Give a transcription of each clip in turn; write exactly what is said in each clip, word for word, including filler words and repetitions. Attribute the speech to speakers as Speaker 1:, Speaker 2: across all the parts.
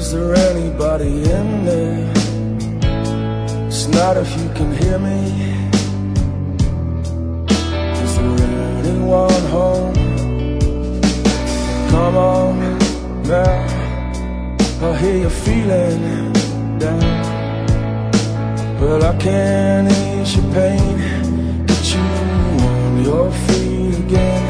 Speaker 1: Is there anybody in there? It's not if you can hear me. Is there anyone home? Come on now, I hear you feeling down. Well, I can ease your pain, get you on your feet again.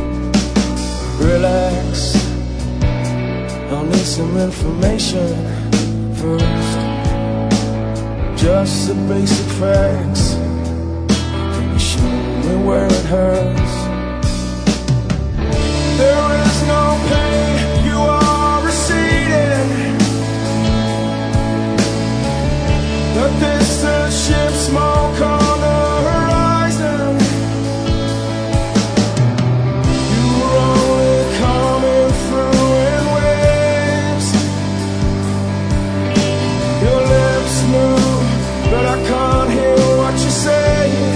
Speaker 1: Relax, I'll need some information first. Just the basic facts. Can you show me where it hurts? There is no pain, you are receding. The distant ship smoke on the horizon. You were only coming through in waves. Your lips move, but I can't hear what you're saying.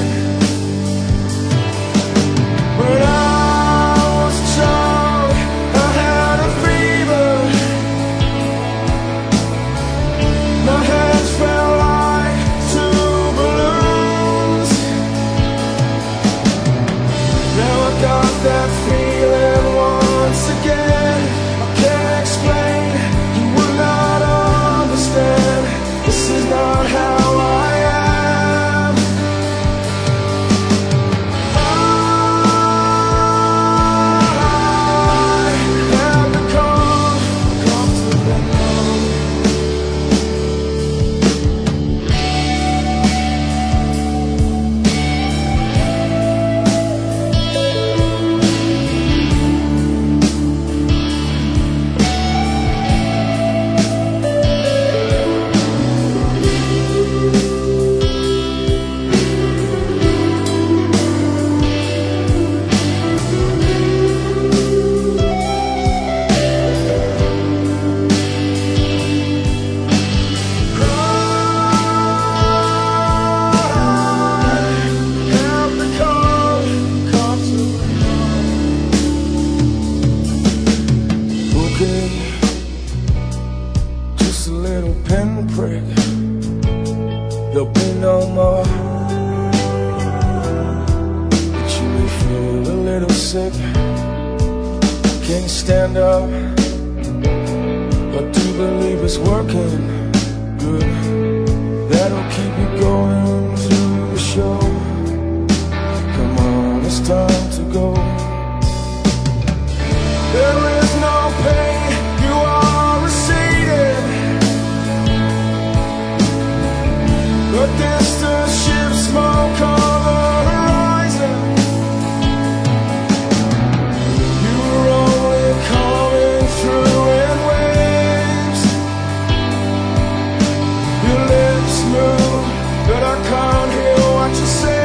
Speaker 1: When I was a child, I had a fever. My hands felt like two balloons. Now I got that feeling once again. I can't explain, you will not understand. This is not how I am. I have become comfortable numb. Okay, just a little pinprick. There'll be no more. But you may feel a little sick. Can't stand up. I do believe it's working good. That'll keep you going through the show. Come on, it's time to go. There is no pain, you are receding. The distant ship smoke on the horizon. You were only coming through in waves. Your lips move, but I can't hear what you say.